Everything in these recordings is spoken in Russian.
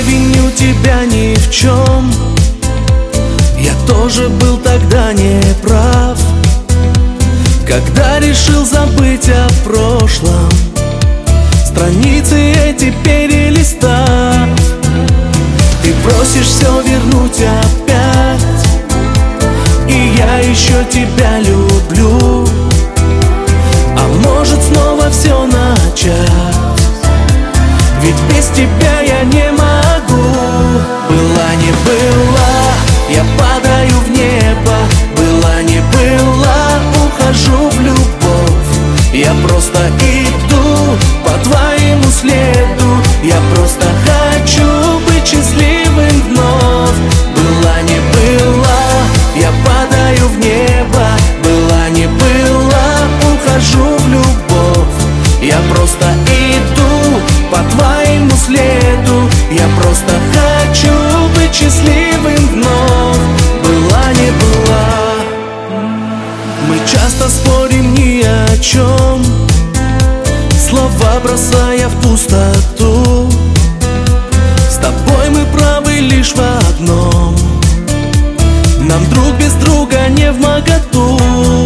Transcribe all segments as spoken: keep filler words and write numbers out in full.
виню тебя ни в чем. Я тоже был тогда неправ, когда решил забыть о прошлом, страницы эти перелистав. Ты просишь все вернуть опять, и я еще тебя люблю. А может снова все начать, ведь без тебя я не могу. Была не была, я падаю в небо. Была не была, ухожу в любовь. Я просто иду по твоему следу. Я просто хочу быть счастливым вновь. Была не была, я падаю в небо. Была не была, ухожу в любовь. Я просто иду по твоему следу. Я просто хочу быть счастливым вновь. Была не была. Мы часто спорим ни о чем, слова бросая в пустоту. С тобой мы правы лишь в одном: нам друг без друга не вмоготу.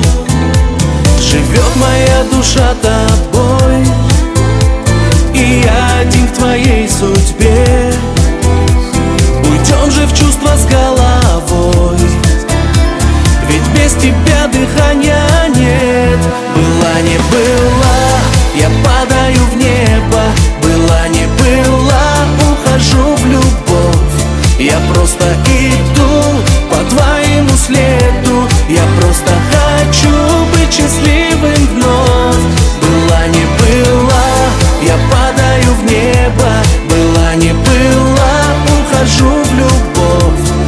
Живет моя душа тобой, и я один к твоей судьбе. Уйдем же в чувства с головой, ведь без тебя дыхания нет. Была не была, я падаю в небо. Была не была, ухожу в любовь. Я просто иду по твоему следу. Я просто хочу быть счастливым вновь. Была не была, я падаю в небо. Была не была, ухожу в любовь.